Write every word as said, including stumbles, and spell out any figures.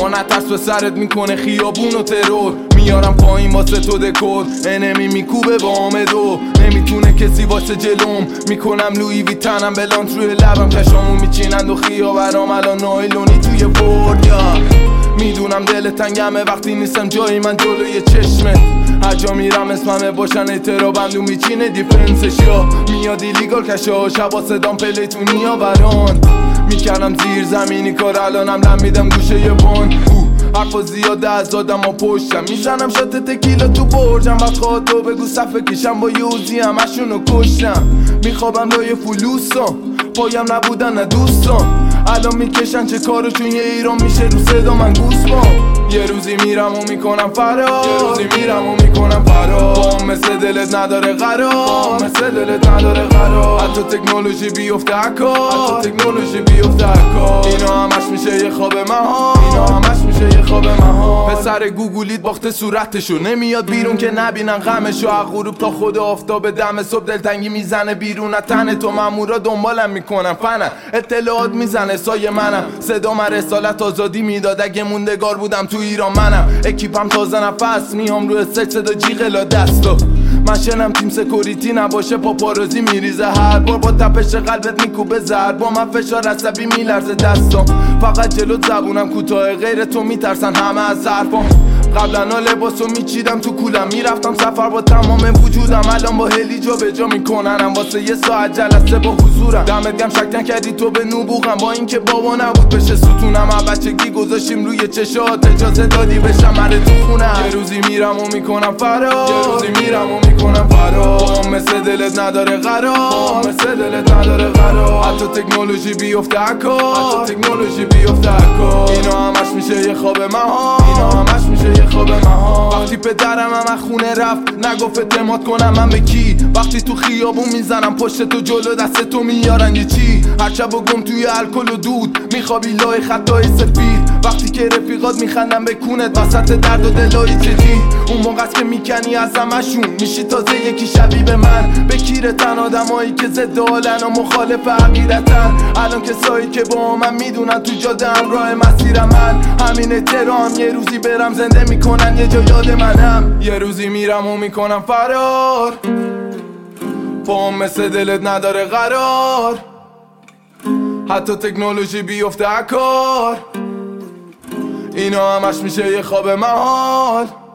نترس به سرت میکنه خیابون و ترور. میارم پایین واسه تو دکور، انمی میکوبه با آمدو. نمیتونه کسی واسه جلوم، میکنم لویی ویتنم بلانت روی لبم. کشامو میچینند و خیابرام الان نایلونی توی برد. یا میدونم دل تنگمه وقتی نیستم جایی من جلوی چشمت. هر جا میرم اسممه باشن اعترا بندو میچینه دیفنسش. یا میاد ایلیگال کشا شبا صدام پلیتونی یا بران. میکردم زیر زمینی کار الانم لم میدم گوشه یه بان. حرفا زیاده از آدم ها پشتم، میزنم شات تکیلا تو برجم. وقت خواهد تو بگو صفحه کشم با یوزی همشونو کشتم. میخوابم لای فلوسان، پایم نبودن نه دوستان. الان میکشن چه کارو چون یه ایران میشه رو صدا من گوسپام. یه روزی میرم و میکنم فرار، یه روزی میرم و میکنم فرار. با مثل دلت نداره قرار، مثل دلت نداره قرار. حتی تکنولوژی بیفته عکا، حتی تکنولوژی بیفته عکا. اینا همش میشه یه خواب مها، اینا همش میشه یه خواب مها. پسر گوگولیت باخته صورتشو، نمیاد بیرون که نبینن غمشو. از غروب تا خود آفتاب دم صبح دلتنگی میزنه بیرون از تن تو. مامورا دنبالم میکنن فنم، اطلاعات میزنه سایه منم. صدا من رسالت آزادی میداد اگه موندگار بودم تو ایران منم. اکیپم تازه نفس میام روی سک صدا جیغ لا دستا. من شنم تیم سکوریتی نباشه پاپارازی میریزه هر بار. با تپش قلبت میکوبه زهر، با من فشار عصبی میلرزه دستام. فقط جلو زبونم کوتاه، غیر تو میترسن همه از حرفام. قبلا لباسو میچیدم تو کولم، میرفتم سفر با تمام وجودم. الان با هلی جا به جا میکننم واسه یه ساعت جلسه با حضورم. دمت گم شک نکردی تو به نبوغم، با اینکه بابا نبود بشه ستونم. از بچگی گذاشتیم روی چشات، اجازه دادی بشم مره تو خونم. یه روزی میرم و میکنم فرار، یه روزی میرم و میکنم فرار. مثل دلت نداره قرار، مثل دلت نداره قرار. حتی تکنولوژی بیفته عکا، حتی تکنولوژی بیفته عکا. اینا همش میشه یه خواب مها، اینا همش میشه یه خواب مها. وقتی پدرم هم از خونه رفت نگفت اعتماد کنم من به کی. وقتی تو خیابون میزنم پشت تو جلو دست تو میارن یه چی. هر شب و گم توی الکل و دود میخوابی لای خطای سفید. وقتی که رفیقات میخندن به کونت وسط درد و دلای جدید. اون موقع است که میکنی از همشون میشی تازه یکی شبیه به من. بکیرتن آدمایی که ضد حالن و مخالف عقیدتن. الان کسایی که با من میدونن تو جاده همراه مسیر من. همین احترام یه روزی برم زنده میکنن یه جا یاد منم. یه روزی میرم و میکنم فرار، پام مثل دلت نداره قرار. حتی تکنولوژی بیفته عکار. اینا همش میشه یه خواب محال.